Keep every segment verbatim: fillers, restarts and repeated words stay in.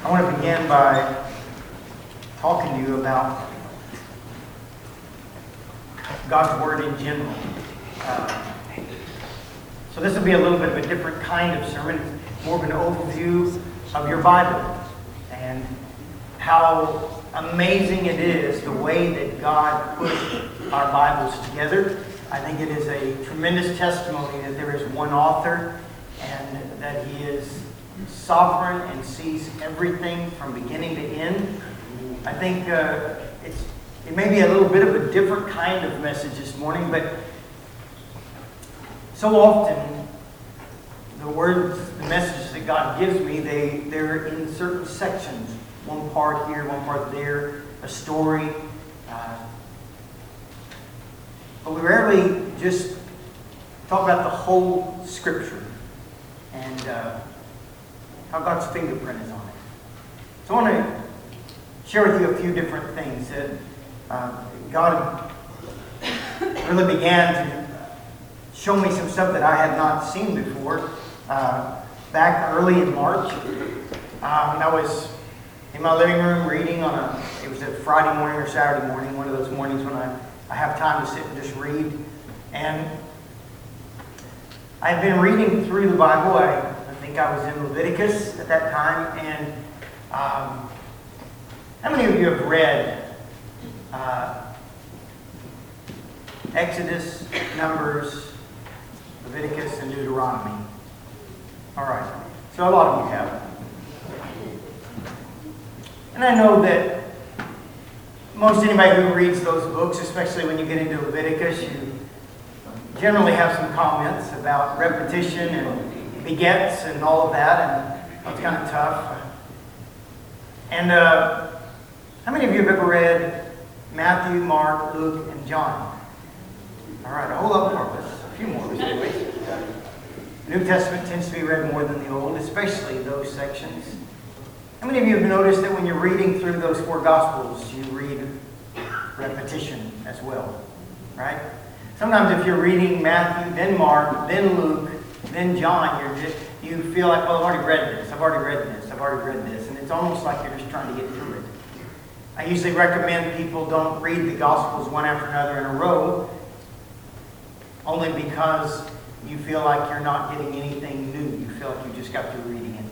I want to begin by talking to you about God's Word in general. Uh, so this will be a little bit of a different kind of sermon. It's more of an overview of your Bible and how amazing it is the way that God put our Bibles together. I think it is a tremendous testimony that there is one author and that He is sovereign and sees everything from beginning to end. I think uh, it's it may be a little bit of a different kind of message this morning, but so often the words, the messages that God gives me, they, they're in certain sections. One part here, one part there, a story. Uh, but we rarely just talk about the whole Scripture and uh, how God's fingerprint is on it. So I want to share with you a few different things that uh, God really began to show me some stuff that I had not seen before. Uh, back early in March, uh, when I was in my living room reading on a, it was a Friday morning or Saturday morning, one of those mornings when I, I have time to sit and just read. And I had been reading through the Bible. I, I think I was in Leviticus at that time. And um, how many of you have read uh, Exodus, Numbers, Leviticus, and Deuteronomy? All right. So a lot of you have. And I know that most anybody who reads those books, especially when you get into Leviticus, you generally have some comments about repetition and begets and all of that, and it's kind of tough. And uh, how many of you have ever read Matthew, Mark, Luke, and John? All right, a whole lot more of us, a few more of us anyway. The New Testament tends to be read more than the Old, especially those sections. How many of you have noticed that when you're reading through those four Gospels, you read repetition as well, right? Sometimes if you're reading Matthew, then Mark, then Luke, then John, you're just, you feel like, well, I've already read this, I've already read this, I've already read this, and it's almost like you're just trying to get through it. I usually recommend people don't read the Gospels one after another in a row, only because you feel like you're not getting anything new. You feel like you just got through reading it.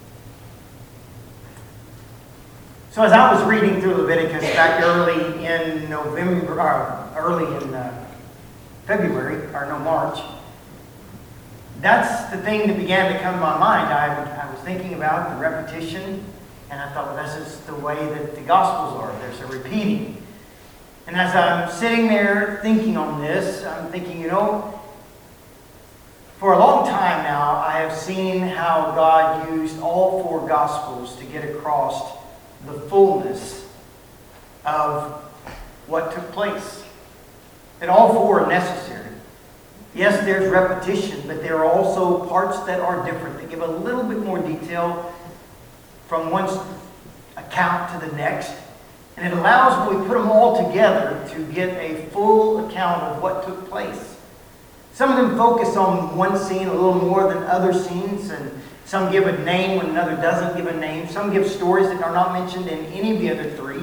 So as I was reading through Leviticus back early in November, or early in uh, February, or no, March, that's the thing that began to come to my mind. I, I was thinking about the repetition, and I thought, well, this is the way that the Gospels are. There's a repeating. And as I'm sitting there thinking on this, I'm thinking, you know, for a long time now, I have seen how God used all four Gospels to get across the fullness of what took place. That all four are necessary. Yes, there's repetition, but there are also parts that are different, that give a little bit more detail from one account to the next. And it allows, when we put them all together, to get a full account of what took place. Some of them focus on one scene a little more than other scenes, and some give a name when another doesn't give a name. Some give stories that are not mentioned in any of the other three.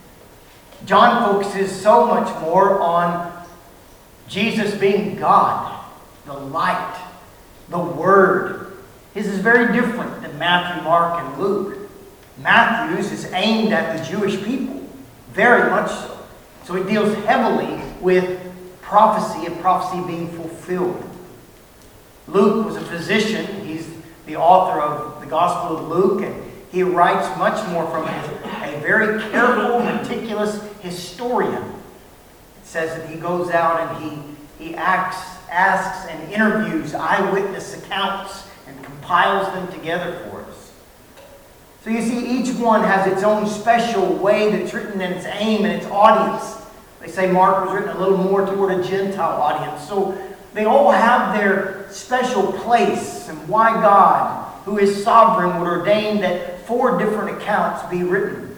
John focuses so much more on Jesus being God, the light, the Word. His is very different than Matthew, Mark, and Luke. Matthew's is aimed at the Jewish people, very much so. So it deals heavily with prophecy and prophecy being fulfilled. Luke was a physician. He's the author of the Gospel of Luke, and he writes much more from a, a very careful, meticulous historian. It says that he goes out and he, he acts, asks and interviews eyewitness accounts and compiles them together for us. So you see, each one has its own special way that's written, and its aim and its audience. They say Mark was written a little more toward a Gentile audience. So they all have their special place and why God, who is sovereign, would ordain that four different accounts be written.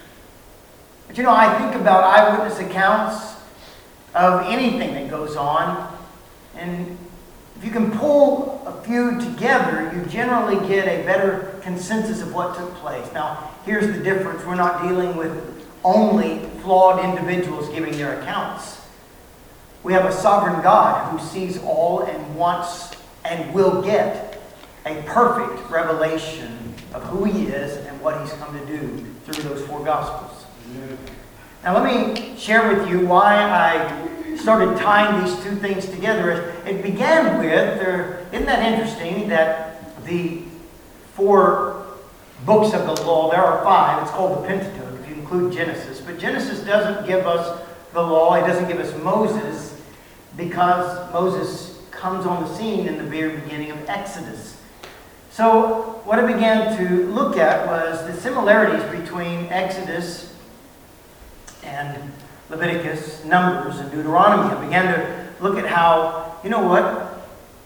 But you know, I think about eyewitness accounts of anything that goes on, and if you can pull a few together, you generally get a better consensus of what took place. Now, here's the difference. We're not dealing with only flawed individuals giving their accounts. We have a sovereign God who sees all and wants and will get a perfect revelation of who He is and what He's come to do through those four Gospels. Amen. Now let me share with you why I started tying these two things together. It began with, there, isn't that interesting that the four books of the law, there are five, it's called the Pentateuch if you include Genesis, but Genesis doesn't give us the law, it doesn't give us Moses, because Moses comes on the scene in the very beginning of Exodus. So what I began to look at was the similarities between Exodus and Leviticus, Numbers, and Deuteronomy. I began to look at how, you know what?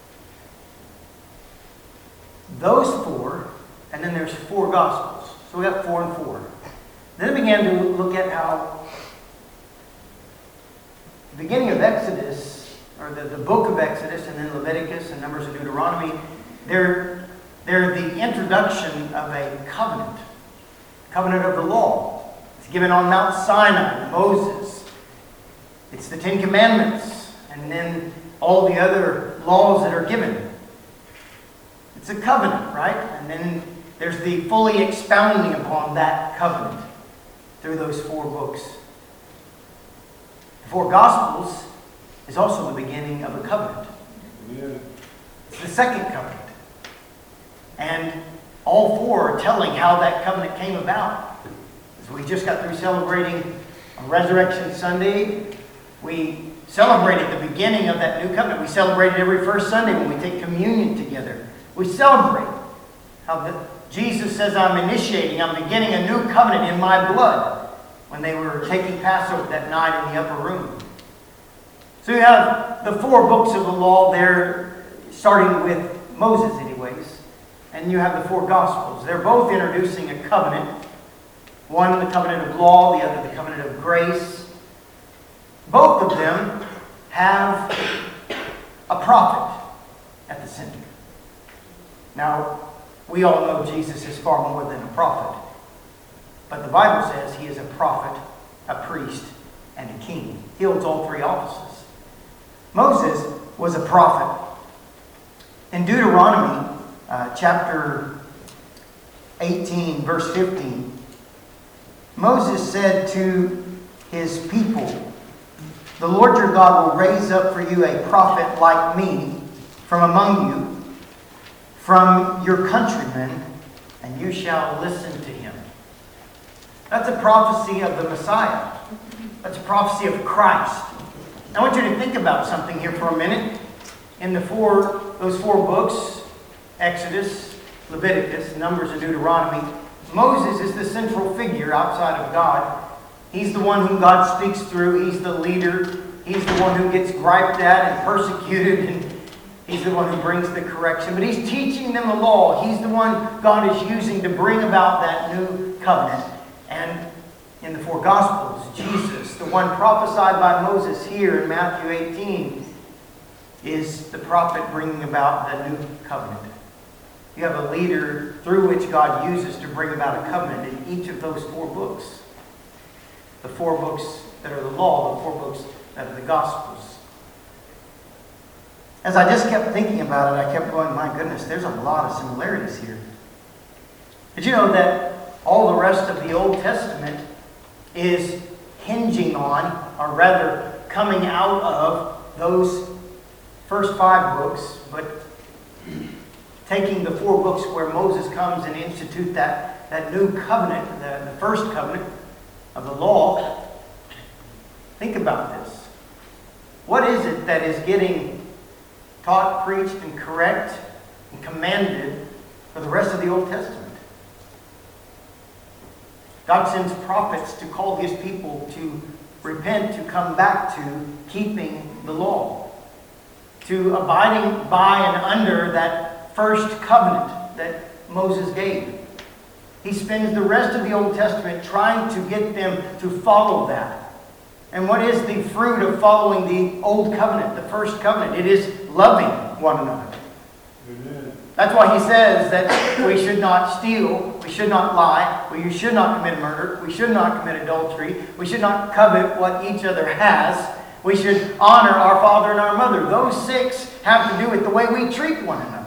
Those four, and then there's four Gospels. So we got four and four. Then I began to look at how the beginning of Exodus, or the, the book of Exodus, and then Leviticus and Numbers and Deuteronomy, they're, they're the introduction of a covenant. Covenant of the law. It's given on Mount Sinai, Moses. It's the Ten Commandments, and then all the other laws that are given. It's a covenant, right? And then there's the fully expounding upon that covenant through those four books. The four Gospels is also the beginning of a covenant. Yeah. It's the second covenant. And all four are telling how that covenant came about. As we just got through celebrating on Resurrection Sunday, we celebrated the beginning of that new covenant. We celebrate it every first Sunday when we take communion together. We celebrate how the, Jesus says, I'm initiating, I'm beginning a new covenant in my blood, when they were taking Passover that night in the upper room. So you have the four books of the law there, starting with Moses anyways, and you have the four Gospels. They're both introducing a covenant. One, the covenant of law, the other, the covenant of grace. Both of them have a prophet at the center. Now, we all know Jesus is far more than a prophet. But the Bible says He is a prophet, a priest, and a king. He holds all three offices. Moses was a prophet. In Deuteronomy uh, chapter eighteen, verse fifteen, Moses said to his people, the Lord your God will raise up for you a prophet like me from among you, from your countrymen, and you shall listen to him. That's a prophecy of the Messiah. That's a prophecy of Christ. I want you to think about something here for a minute. In the four, those four books, Exodus, Leviticus, Numbers, and Deuteronomy, Moses is the central figure outside of God. He's the one whom God speaks through. He's the leader. He's the one who gets griped at and persecuted, and he's the one who brings the correction. But he's teaching them the law. He's the one God is using to bring about that new covenant. And in the four Gospels, Jesus, the one prophesied by Moses here in Matthew eighteen, is the prophet bringing about the new covenant. You have a leader through which God uses to bring about a covenant in each of those four books. The four books that are the law, the four books that are the Gospels. As I just kept thinking about it, I kept going, my goodness, there's a lot of similarities here. Did you know that all the rest of the Old Testament is hinging on, or rather coming out of, those first five books, but taking the four books where Moses comes and institute that, that new covenant, the, the first covenant of the law. Think about this. What is it that is getting taught, preached, and correct and commanded for the rest of the Old Testament? God sends prophets to call His people to repent, to come back to keeping the law, to abiding by and under that first covenant that Moses gave. He spends the rest of the Old Testament trying to get them to follow that. And what is the fruit of following the Old Covenant, the first covenant? It is loving one another. Amen. That's why he says that we should not steal, we should not lie, we should not commit murder, we should not commit adultery, we should not covet what each other has, we should honor our father and our mother. Those six have to do with the way we treat one another.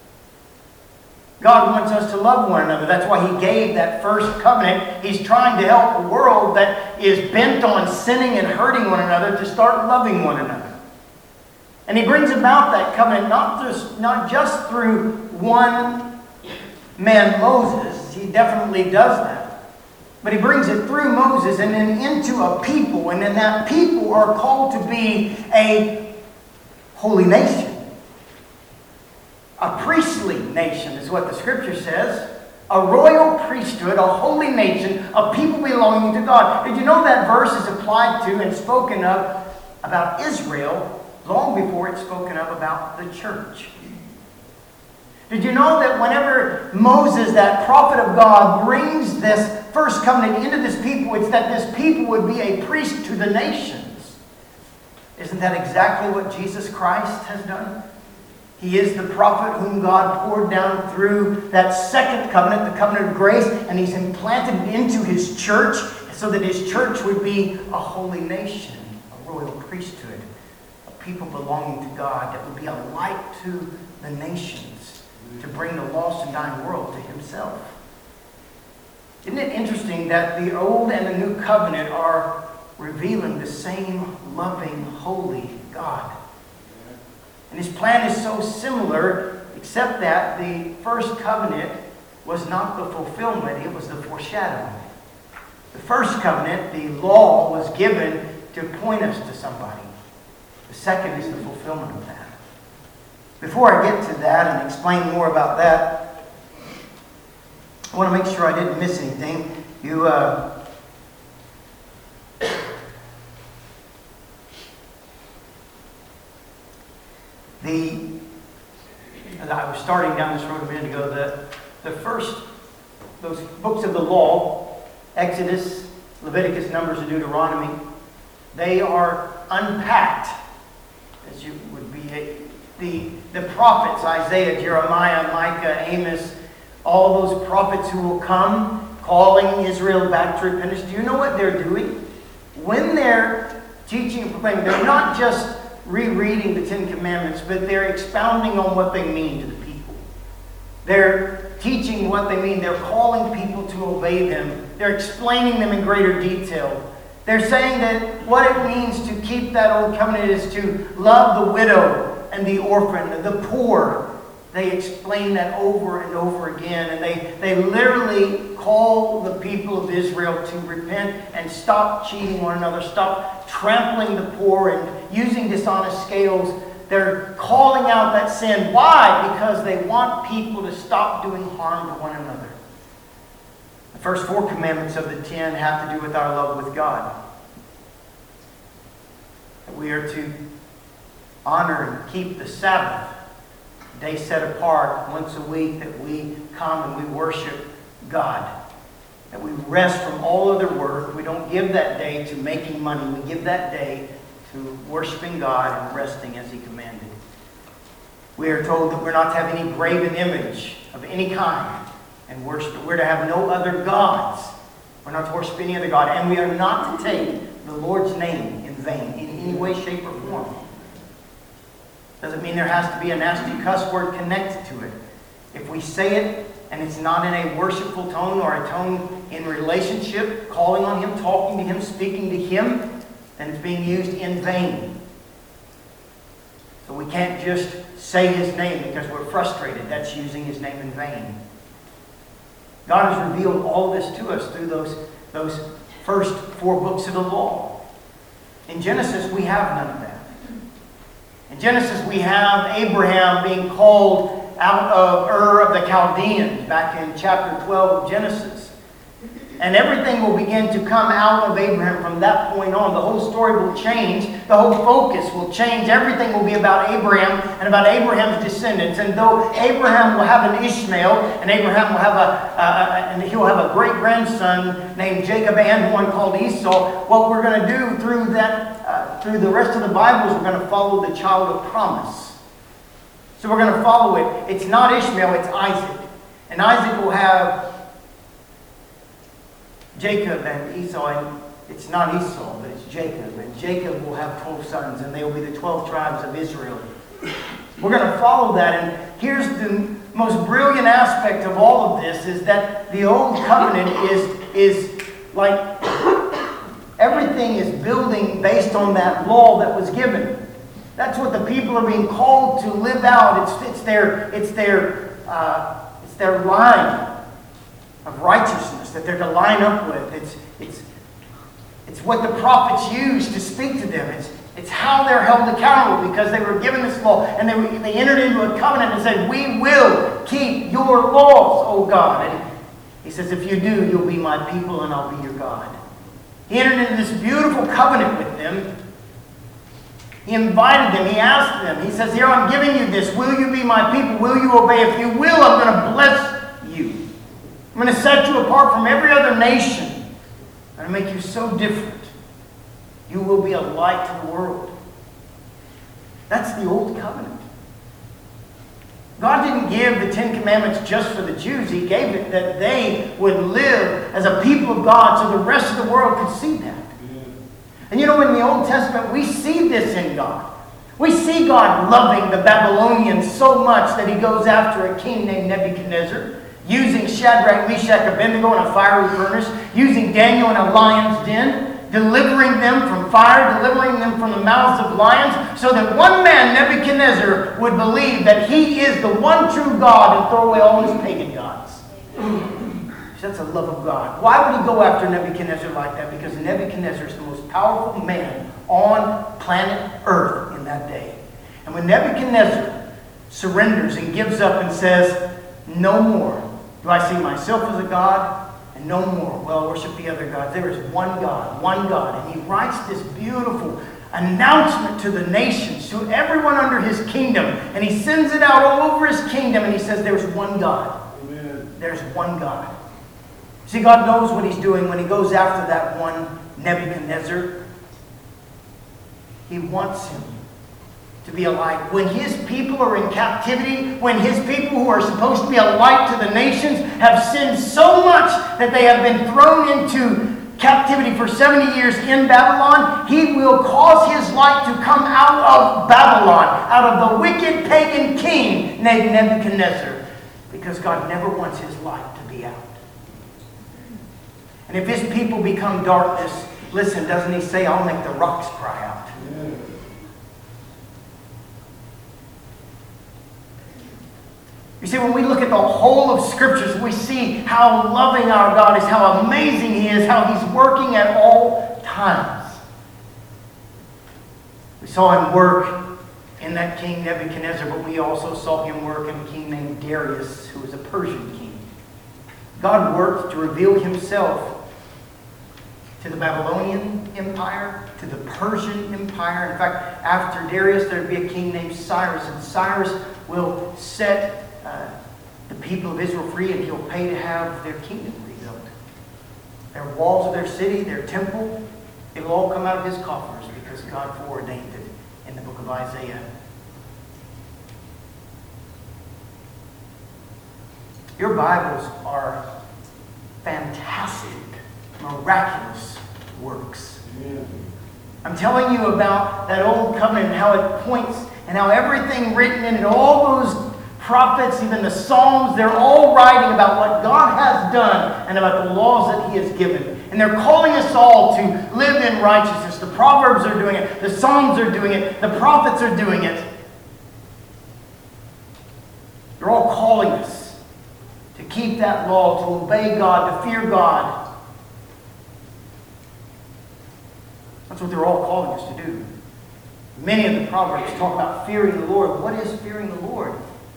God wants us to love one another. That's why he gave that first covenant. He's trying to help a world that is bent on sinning and hurting one another to start loving one another. And he brings about that covenant not just, not just through one man, Moses. He definitely does that. But he brings it through Moses and then into a people. And then that people are called to be a holy nation. A priestly nation is what the scripture says. A royal priesthood, a holy nation, a people belonging to God. Did you know that verse is applied to and spoken of about Israel long before it's spoken of about the church? Did you know that whenever Moses, that prophet of God, brings this first covenant into this people, it's that this people would be a priest to the nations? Isn't that exactly what Jesus Christ has done? He is the prophet whom God poured down through that second covenant, the covenant of grace, and he's implanted it into his church so that his church would be a holy nation, a royal priesthood, a people belonging to God that would be a light to the nations, to bring the lost and dying world to himself. Isn't it interesting that the old and the new covenant are revealing the same loving, holy God? And his plan is so similar, except that the first covenant was not the fulfillment, it was the foreshadowing. The first covenant, the law, was given to point us to somebody. The second is the fulfillment of that. Before I get to that and explain more about that, I want to make sure I didn't miss anything. You, uh, The, I was starting down this road a minute ago, the, the first, those books of the law, Exodus, Leviticus, Numbers, and Deuteronomy, they are unpacked, as you would be, a, the, the prophets, Isaiah, Jeremiah, Micah, Amos, all those prophets who will come calling Israel back to repentance. Do you know what they're doing? When they're teaching and proclaiming, they're not just rereading the Ten Commandments, but they're expounding on what they mean to the people. They're teaching what they mean. They're calling people to obey them. They're explaining them in greater detail. They're saying that what it means to keep that old covenant is to love the widow and the orphan, the poor. They explain that over and over again. And they, they literally call the people of Israel to repent and stop cheating one another, stop trampling the poor and using dishonest scales. They're calling out that sin. Why? Because they want people to stop doing harm to one another. The first four commandments of the ten have to do with our love with God. We are to honor and keep the Sabbath, day set apart once a week, that we come and we worship God. That we rest from all other work. We don't give that day to making money. We give that day to worshiping God and resting as He commanded. We are told that we're not to have any graven image of any kind and worship. We're to have no other gods. We're not to worship any other God. And we are not to take the Lord's name in vain in any way, shape, or form. Doesn't mean there has to be a nasty cuss word connected to it. If we say it and it's not in a worshipful tone or a tone in relationship, calling on Him, talking to Him, speaking to Him, then it's being used in vain. So we can't just say His name because we're frustrated. That's using His name in vain. God has revealed all this to us through those, those first four books of the law. In Genesis, we have none of that. In Genesis, we have Abraham being called out of Ur of the Chaldeans back in chapter twelve of Genesis. And everything will begin to come out of Abraham from that point on. The whole story will change. The whole focus will change. Everything will be about Abraham and about Abraham's descendants. And though Abraham will have an Ishmael, and Abraham will have a, uh, and he'll have a great-grandson named Jacob and one called Esau, what we're going to do through that, uh, through the rest of the Bible is we're going to follow the child of promise. So we're going to follow it. It's not Ishmael, it's Isaac. And Isaac will have Jacob and Esau. And it's not Esau, but it's Jacob. And Jacob will have twelve sons, and they will be the twelve tribes of Israel. We're going to follow that. And here's the most brilliant aspect of all of this, is that the old covenant is, is like everything is building based on that law that was given. That's what the people are being called to live out. It's, it's their, it's their, uh, it's their line of righteousness that they're to line up with. It's, it's, it's what the prophets used to speak to them. It's, it's how they're held accountable, because they were given this law and they, were, they entered into a covenant and said, we will keep your laws, O God. And he says, if you do, you'll be my people and I'll be your God. He entered into this beautiful covenant with them. He invited them. He asked them. He says, here, I'm giving you this. Will you be my people? Will you obey? If you will, I'm going to bless you. I'm going to set you apart from every other nation. I'm going to make you so different. You will be a light to the world. That's the old covenant. God didn't give the Ten Commandments just for the Jews. He gave it that they would live as a people of God so the rest of the world could see that. And you know, in the Old Testament, we see this in God. We see God loving the Babylonians so much that he goes after a king named Nebuchadnezzar, using Shadrach, Meshach, Abednego in a fiery furnace, using Daniel in a lion's den, delivering them from fire, delivering them from the mouths of lions, so that one man, Nebuchadnezzar, would believe that he is the one true God and throw away all his pagan gods. That's the love of God. Why would he go after Nebuchadnezzar like that? Because Nebuchadnezzar is the most powerful man on planet Earth in that day. And when Nebuchadnezzar surrenders and gives up and says, no more do I see myself as a God, and no more will I worship the other gods. There is one God, one God. And he writes this beautiful announcement to the nations, to everyone under his kingdom. And he sends it out all over his kingdom, and he says, there's one God. Amen. There's one God. See, God knows what he's doing when he goes after that one Nebuchadnezzar. He wants him to be a light. When his people are in captivity, when his people who are supposed to be a light to the nations have sinned so much that they have been thrown into captivity for seventy years in Babylon, he will cause his light to come out of Babylon, out of the wicked pagan king named Nebuchadnezzar, because God never wants his light to be out. And if his people become darkness, listen, doesn't he say, I'll make the rocks cry out? Yeah. You see, when we look at the whole of Scriptures, we see how loving our God is, how amazing he is, how he's working at all times. We saw him work in that king Nebuchadnezzar, but we also saw him work in a king named Darius, who was a Persian king. God worked to reveal himself to the Babylonian Empire, to the Persian Empire. In fact, after Darius, there'd be a king named Cyrus, and Cyrus will set uh, the people of Israel free, and he'll pay to have their kingdom rebuilt. Their walls of their city, their temple, it'll all come out of his coffers because God foreordained it in the book of Isaiah. Your Bibles are fantastic, miraculous works. Yeah. I'm telling you about that old covenant and how it points and how everything written in it, all those prophets, even the Psalms, they're all writing about what God has done and about the laws that he has given. And they're calling us all to live in righteousness. The Proverbs are doing it. The Psalms are doing it. The prophets are doing it. They're all calling us to keep that law, to obey God, to fear God. That's what they're all calling us to do. Many of the Proverbs talk about fearing the Lord. What is fearing the Lord?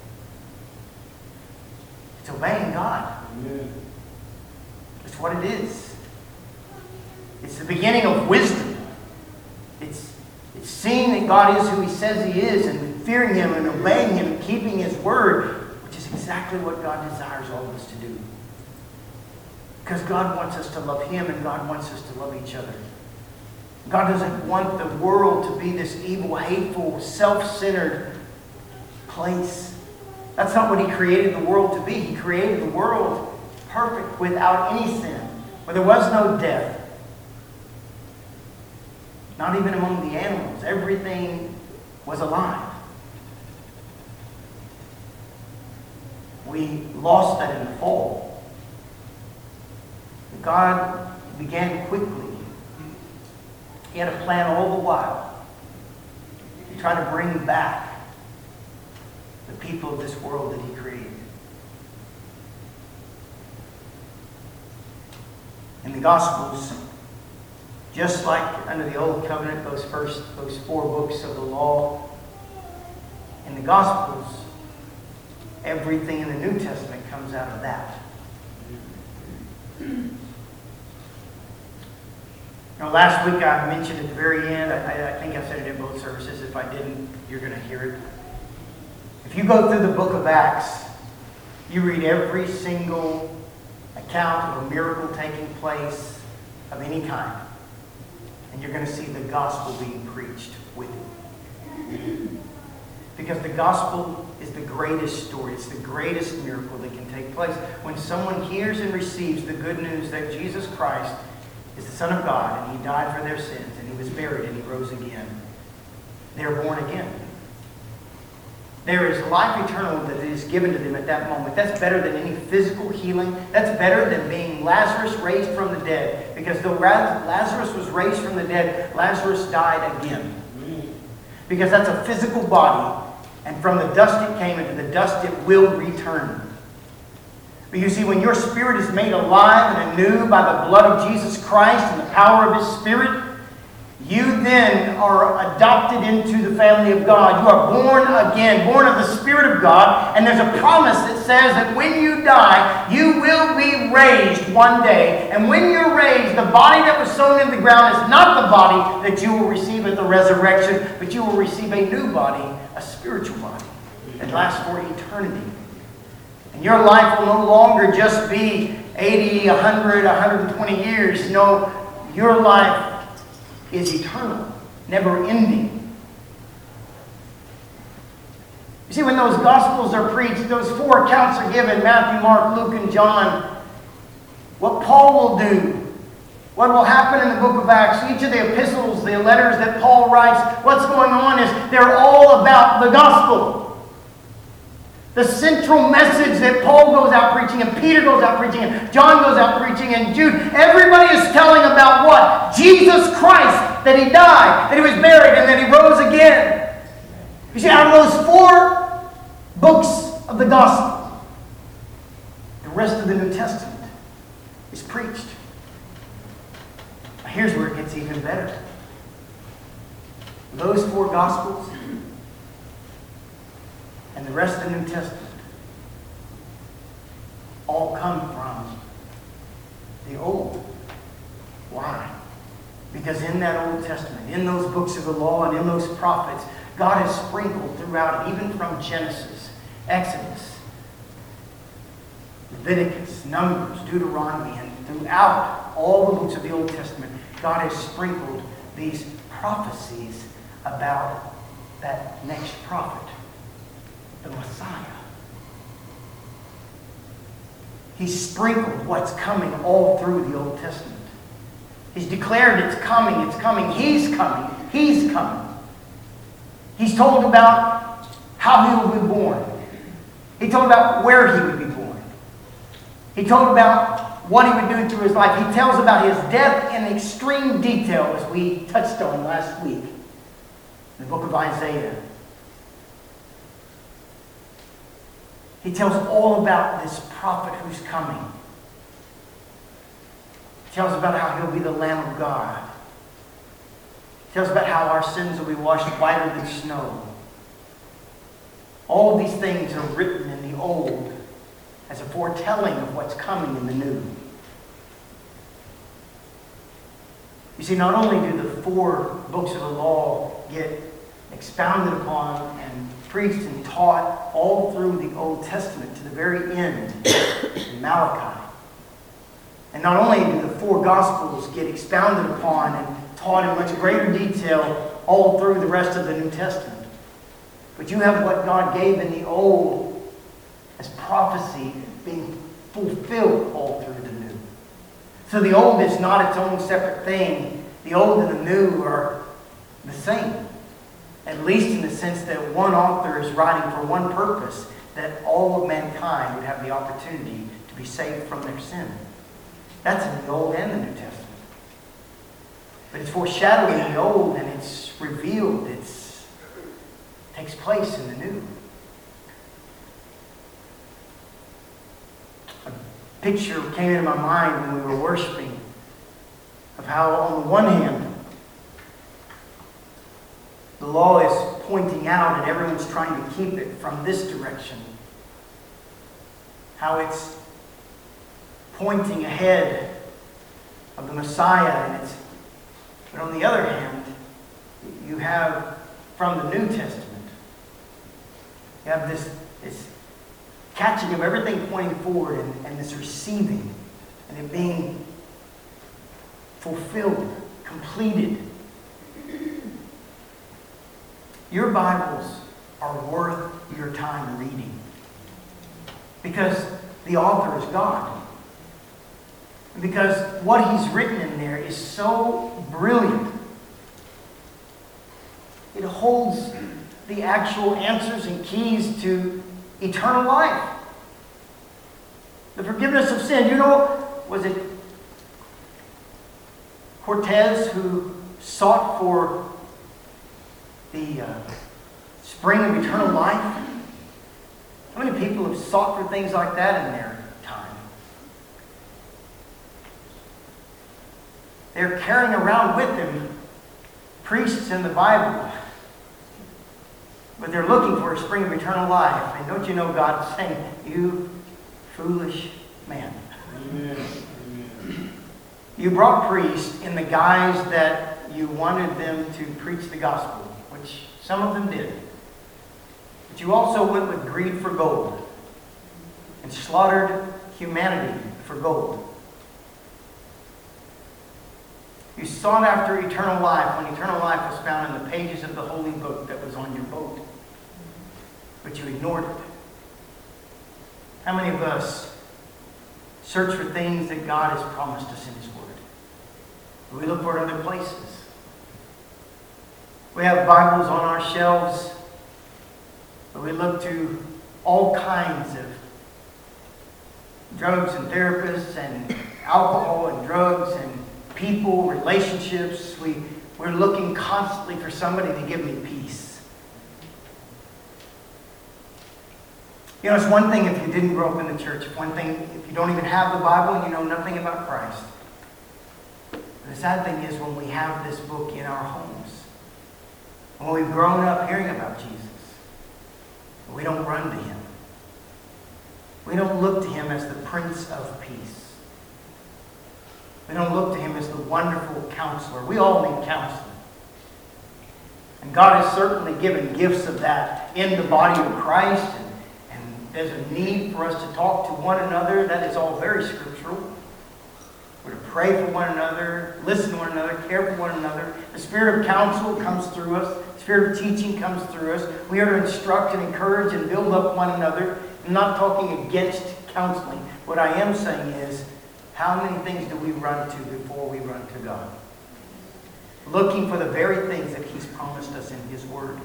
It's obeying God. Amen. It's what it is. It's the beginning of wisdom. It's, it's seeing that God is who he says he is, and fearing him and obeying him and keeping his word, which is exactly what God desires all of us to do. Because God wants us to love him, and God wants us to love each other. God doesn't want the world to be this evil, hateful, self-centered place. That's not what He created the world to be. He created the world perfect, without any sin, where there was no death. Not even among the animals. Everything was alive. We lost that in the fall. God began quickly. He had a plan all the while to try to bring back the people of this world that He created. In the Gospels, just like under the Old Covenant, those first, those four books of the law, in the Gospels, everything in the New Testament comes out of that. Now, last week I mentioned at the very end, I, I think I said it in both services. If I didn't, you're going to hear it. If you go through the book of Acts, you read every single account of a miracle taking place of any kind. And you're going to see the gospel being preached with it. Because the gospel is the greatest story. It's the greatest miracle that can take place. When someone hears and receives the good news that Jesus Christ is the Son of God, and He died for their sins, and He was buried, and He rose again, they're born again. There is life eternal that is given to them at that moment. That's better than any physical healing. That's better than being Lazarus raised from the dead. Because though Lazarus was raised from the dead, Lazarus died again. Because that's a physical body. And from the dust it came, and to the dust it will return. But you see, when your spirit is made alive and anew by the blood of Jesus Christ and the power of His Spirit, you then are adopted into the family of God. You are born again, born of the Spirit of God. And there's a promise that says that when you die, you will be raised one day. And when you're raised, the body that was sown in the ground is not the body that you will receive at the resurrection, but you will receive a new body, a spiritual body that lasts for eternity. And your life will no longer just be eighty, one hundred, one hundred twenty years. No, your life is eternal, never ending. You see, when those Gospels are preached, those four accounts are given, Matthew, Mark, Luke, and John, what Paul will do, what will happen in the book of Acts, each of the epistles, the letters that Paul writes, what's going on is they're all about the gospel. The central message that Paul goes out preaching, and Peter goes out preaching, and John goes out preaching, and Jude, everybody is telling about what? Jesus Christ, that He died, that He was buried, and that He rose again. You see, out of those four books of the gospel, the rest of the New Testament is preached. Now, here's where it gets even better. Those four gospels and the rest of the New Testament all come from the Old. Why? Because in that Old Testament, in those books of the law and in those prophets, God has sprinkled throughout it, even from Genesis, Exodus, Leviticus, Numbers, Deuteronomy, and throughout all the books of the Old Testament, God has sprinkled these prophecies about that next prophet, the Messiah. He's sprinkled what's coming all through the Old Testament. He's declared it's coming, it's coming, He's coming, He's coming. He's told about how He will be born. He told about where He would be born. He told about what He would do through His life. He tells about His death in extreme detail, as we touched on last week in the book of Isaiah. He tells all about this prophet who's coming. He tells about how He'll be the Lamb of God. He tells about how our sins will be washed whiter than snow. All of these things are written in the Old as a foretelling of what's coming in the New. You see, not only do the four books of the law get expounded upon and preached and taught all through the Old Testament to the very end in Malachi. And not only do the four Gospels get expounded upon and taught in much greater detail all through the rest of the New Testament, But you have what God gave in the Old as prophecy being fulfilled all through the New. So the Old is not its own separate thing. The Old and the New are the same. At least in the sense that one author is writing for one purpose, that all of mankind would have the opportunity to be saved from their sin. That's in the Old and the New Testament. But it's foreshadowed in the Old and it's revealed. It takes place in the New. A picture came into my mind when we were worshiping of how, on the one hand, the law is pointing out and everyone's trying to keep it from this direction. How it's pointing ahead of the Messiah. And it's, but on the other hand, you have from the New Testament, you have this, this catching of everything pointing forward and, and this receiving and it being fulfilled, completed. Your Bibles are worth your time reading because the author is God. And because what he's written in there is so brilliant. It holds the actual answers and keys to eternal life. The forgiveness of sin. You know, was it Cortez who sought for the uh, spring of eternal life? How many people have sought for things like that in their time? They're carrying around with them priests in the Bible, but they're looking for a spring of eternal life. And don't you know God's saying, you foolish man. Amen. Amen. You brought priests in the guise that you wanted them to preach the gospel, which some of them did. But you also went with greed for gold and slaughtered humanity for gold. You sought after eternal life when eternal life was found in the pages of the holy book that was on your boat. But you ignored it. How many of us search for things that God has promised us in His Word? We look for it other places. We have Bibles on our shelves, but we look to all kinds of drugs and therapists and alcohol and drugs and people, relationships. We, we're looking constantly for somebody to give me peace. You know, it's one thing if you didn't grow up in the church. It's one thing if you don't even have the Bible and you know nothing about Christ. The sad thing is when we have this book in our homes, when we've grown up hearing about Jesus, we don't run to Him. We don't look to Him as the Prince of Peace. We don't look to Him as the wonderful counselor. We all need counseling. And God has certainly given gifts of that in the body of Christ. And, and there's a need for us to talk to one another. That is all very scriptural. We're to pray for one another, listen to one another, care for one another. The spirit of counsel comes through us. The spirit of teaching comes through us. We are to instruct and encourage and build up one another. I'm not talking against counseling. What I am saying is, how many things do we run to before we run to God? Looking for the very things that He's promised us in His Word.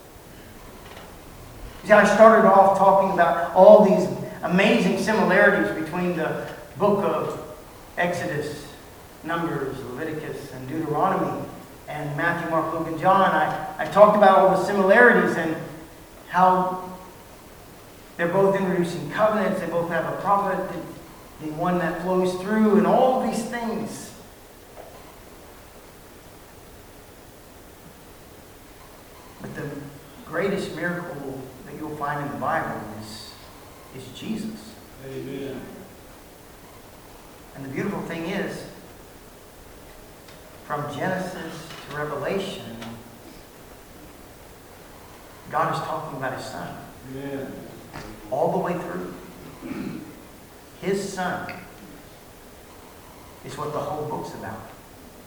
See, I started off talking about all these amazing similarities between the book of Exodus, Numbers, Leviticus, and Deuteronomy, and Matthew, Mark, Luke, and John. I, I talked about all the similarities and how they're both introducing covenants. They both have a prophet, the, the one that flows through, and all these things. But the greatest miracle that you'll find in the Bible is, is Jesus. Amen. And the beautiful thing is, from Genesis to Revelation, God is talking about His Son. Amen. All the way through. His Son is what the whole book's about.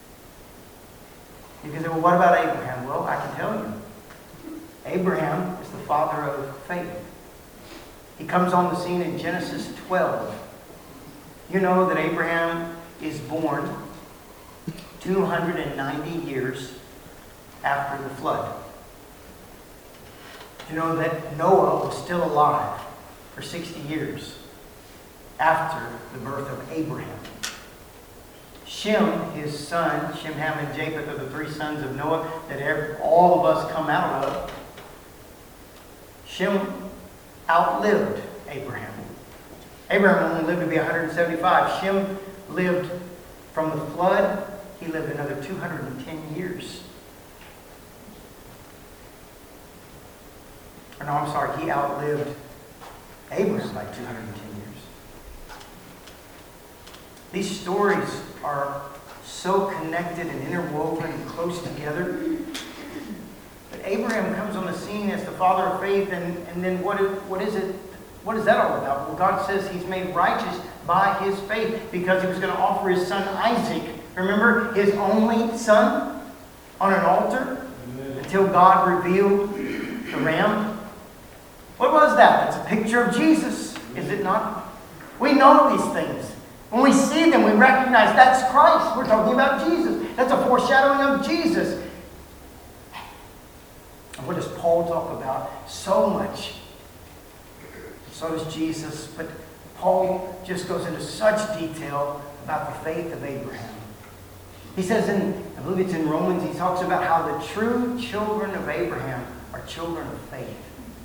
You can say, well, what about Abraham? Well, I can tell you. Abraham is the father of faith. He comes on the scene in Genesis twelve. You know that Abraham is born two hundred ninety years after the flood. You know that Noah was still alive for sixty years after the birth of Abraham. Shem, his son, Shem, Ham, and Japheth are the three sons of Noah that every, all of us come out of. Shem outlived Abraham. Abraham only lived to be one hundred seventy-five. Shem lived from the flood. He lived another two hundred ten years. Or no, I'm sorry, he outlived Abraham by two hundred ten years. These stories are so connected and interwoven and close together. But Abraham comes on the scene as the father of faith, and, and then what is, what is it? What is that all about? Well, God says he's made righteous by his faith because he was going to offer his son Isaac. Remember, his only son on an altar until God revealed the ram. What was that? It's a picture of Jesus, is it not? We know these things. When we see them, we recognize that's Christ. We're talking about Jesus. That's a foreshadowing of Jesus. And what does Paul talk about? So much. So does Jesus. But Paul just goes into such detail about the faith of Abraham. He says in, I believe it's in Romans, he talks about how the true children of Abraham are children of faith.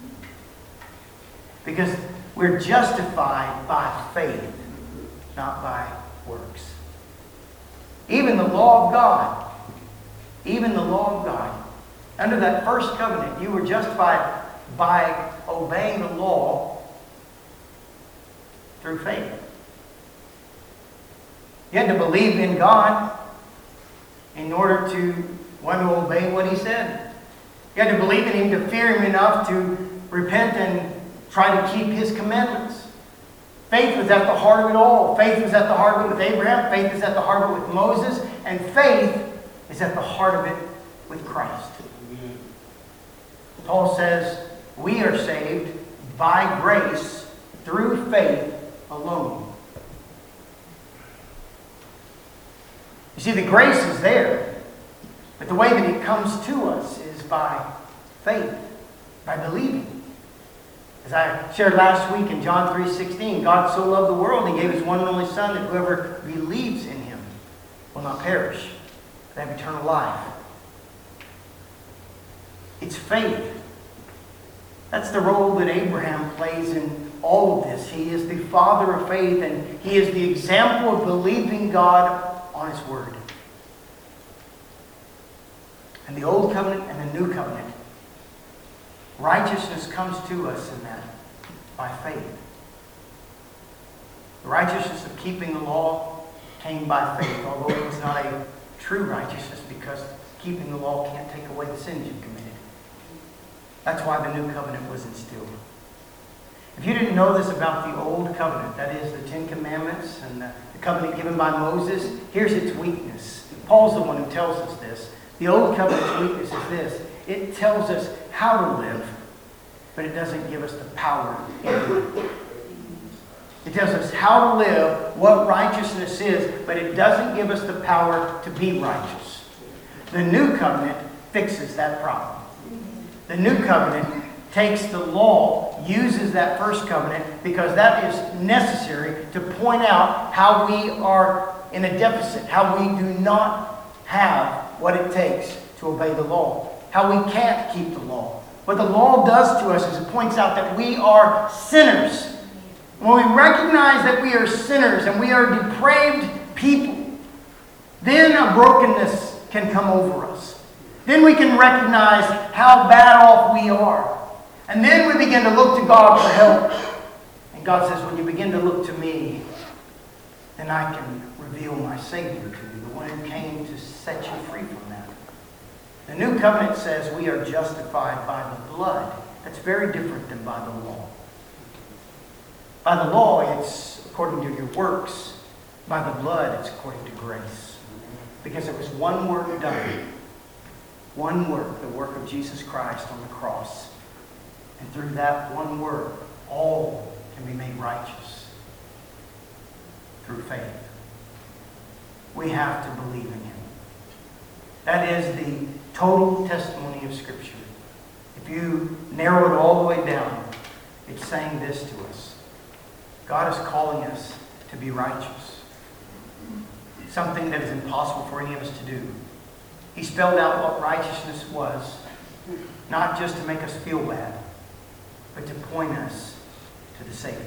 Because we're justified by faith, not by works. Even the law of God, even the law of God, under that first covenant, you were justified by obeying the law through faith. You had to believe in God in order to want to obey what he said. You had to believe in him to fear him enough to repent and try to keep his commandments. Faith was at the heart of it all. Faith was at the heart of it with Abraham. Faith is at the heart of it with Moses. And faith is at the heart of it with Christ. Paul says, we are saved by grace through faith alone. You see, the grace is there. But the way that it comes to us is by faith, by believing. As I shared last week in John three sixteen, God so loved the world, he gave his one and only Son, that whoever believes in him will not perish, but have eternal life. It's faith. That's the role that Abraham plays in all of this. He is the father of faith, and he is the example of believing God on his word. And the old covenant and the new covenant, righteousness comes to us in that by faith. The righteousness of keeping the law came by faith, although it was not a true righteousness because keeping the law can't take away the sins you've committed. That's why the new covenant was instilled. If you didn't know this about the old covenant, that is the Ten Commandments and the, the covenant given by Moses, here's its weakness. Paul's the one who tells us this. The old covenant's weakness is this. It tells us how to live, but it doesn't give us the power to live. It tells us how to live, what righteousness is, but it doesn't give us the power to be righteous. The new covenant fixes that problem. The new covenant takes the law, uses that first covenant, because that is necessary to point out how we are in a deficit, how we do not have what it takes to obey the law, how we can't keep the law. What the law does to us is it points out that we are sinners. When we recognize that we are sinners and we are depraved people, then a brokenness can come over us. Then we can recognize how bad off we are. And then we begin to look to God for help. And God says, when you begin to look to me, then I can reveal my Savior to you, the one who came to set you free from that. The new covenant says we are justified by the blood. That's very different than by the law. By the law, it's according to your works. By the blood, it's according to grace. Because it was one work done. One work, the work of Jesus Christ on the cross. And through that one word, all can be made righteous through faith. We have to believe in him. That is the total testimony of Scripture. If you narrow it all the way down, it's saying this to us. God is calling us to be righteous. Something that is impossible for any of us to do. He spelled out what righteousness was, not just to make us feel bad, but to point us to the Savior.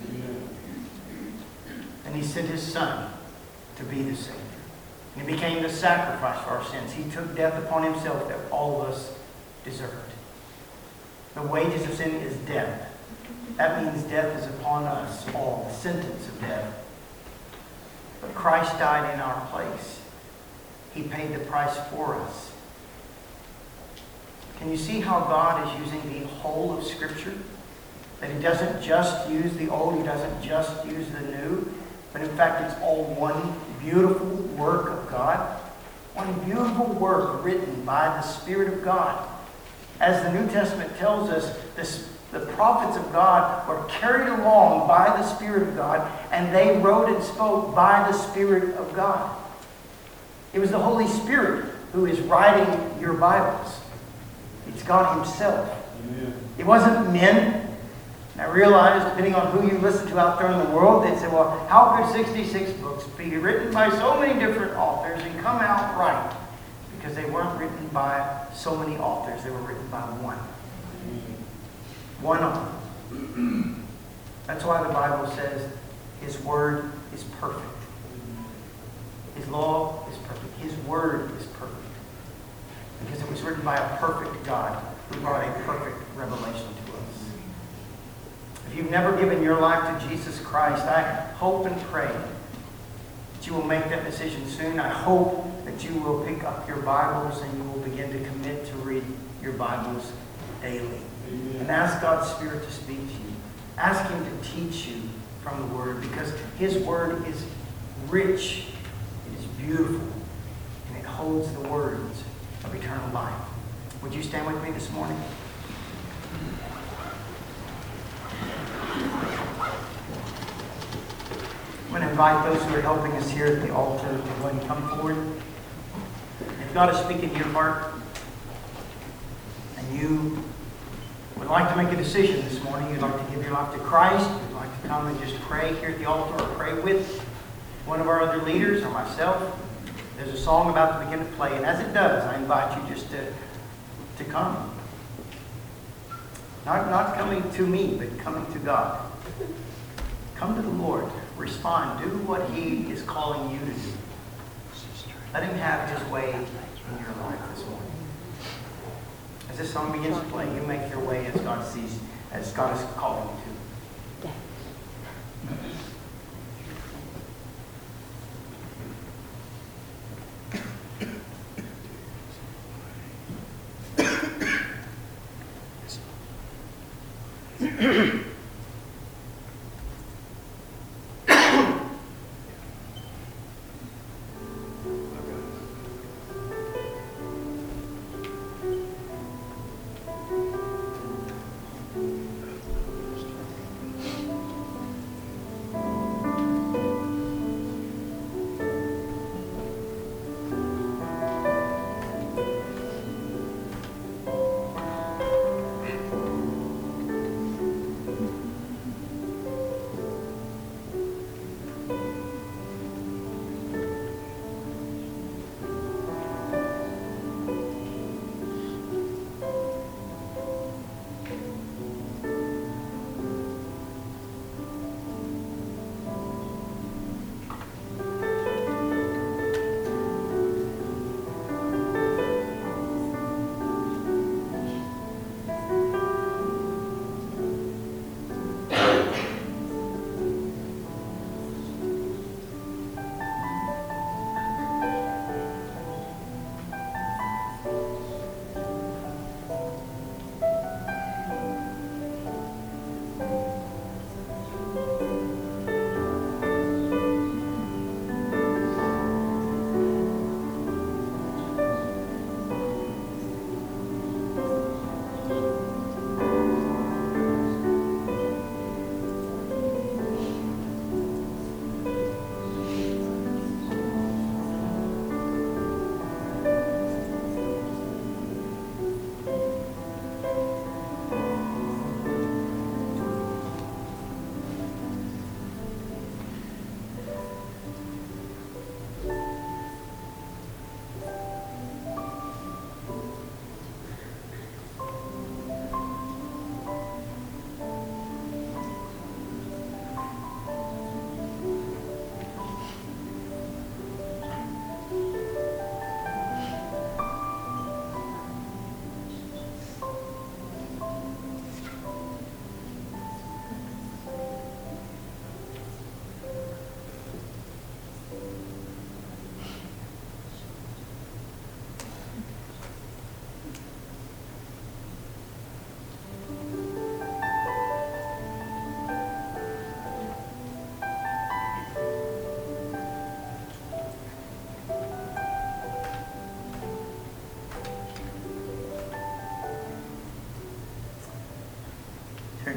And he sent his Son to be the Savior. And he became the sacrifice for our sins. He took death upon himself that all of us deserved. The wages of sin is death. That means death is upon us all, the sentence of death. But Christ died in our place. He paid the price for us. Can you see how God is using the whole of Scripture? That he doesn't just use the old, he doesn't just use the new, but in fact it's all one beautiful work of God. One beautiful work written by the Spirit of God. As the New Testament tells us, this, the prophets of God were carried along by the Spirit of God, and they wrote and spoke by the Spirit of God. It was the Holy Spirit who is writing your Bibles. It's God himself. Amen. It wasn't men. And I realize, depending on who you listen to out there in the world, they'd say, well, how could sixty-six books be written by so many different authors and come out right? Because they weren't written by so many authors. They were written by one. One author. That's why the Bible says his word is perfect. His law is perfect. His word is perfect. Because it was written by a perfect God who brought a perfect revelation to us. If you've never given your life to Jesus Christ, I hope and pray that you will make that decision soon. I hope that you will pick up your Bibles and you will begin to commit to read your Bibles daily. Amen. And ask God's Spirit to speak to you. Ask him to teach you from the Word, because his Word is rich, it is beautiful, and it holds the words of eternal life. Would you stand with me this morning? I'm going to invite those who are helping us here at the altar to go ahead and come forward. If God is speaking to your heart and you would like to make a decision this morning, you'd like to give your life to Christ, you'd like to come and just pray here at the altar or pray with one of our other leaders or myself, there's a song about to begin to play. And as it does, I invite you just to, to come. Not, not coming to me, but coming to God. Come to the Lord. Respond. Do what he is calling you to do. Let him have his way in your life this morning. As this song begins to play, you make your way as God sees, as God is calling you to.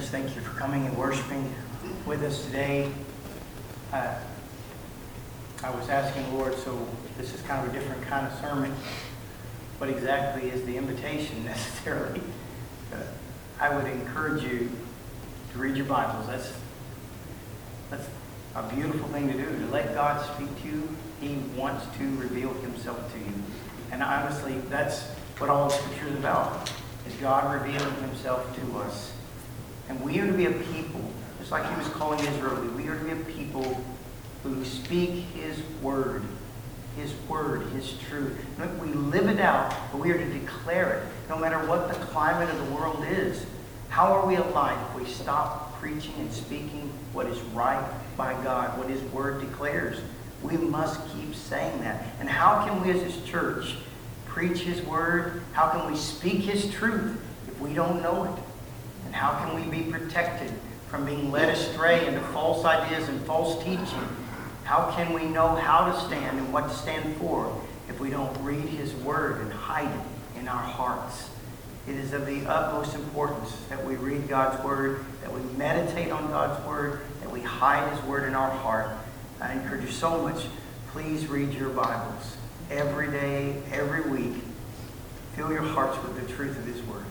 Church, thank you for coming and worshiping with us today. Uh, I was asking Lord, so this is kind of a different kind of sermon. What exactly is the invitation necessarily? Uh, I would encourage you to read your Bibles. That's, that's a beautiful thing to do, to let God speak to you. He wants to reveal himself to you. And honestly, that's what all the Scripture is about, is God revealing himself to us. And we are to be a people, just like he was calling Israel, we are to be a people who speak his word, his word, his truth. We live it out, but we are to declare it, no matter what the climate of the world is. How are we alive if we stop preaching and speaking what is right by God, what his word declares? We must keep saying that. And how can we as his church preach his word? How can we speak his truth if we don't know it? And how can we be protected from being led astray into false ideas and false teaching? How can we know how to stand and what to stand for if we don't read his word and hide it in our hearts? It is of the utmost importance that we read God's word, that we meditate on God's word, that we hide his word in our heart. I encourage you so much, please read your Bibles every day, every week. Fill your hearts with the truth of his word.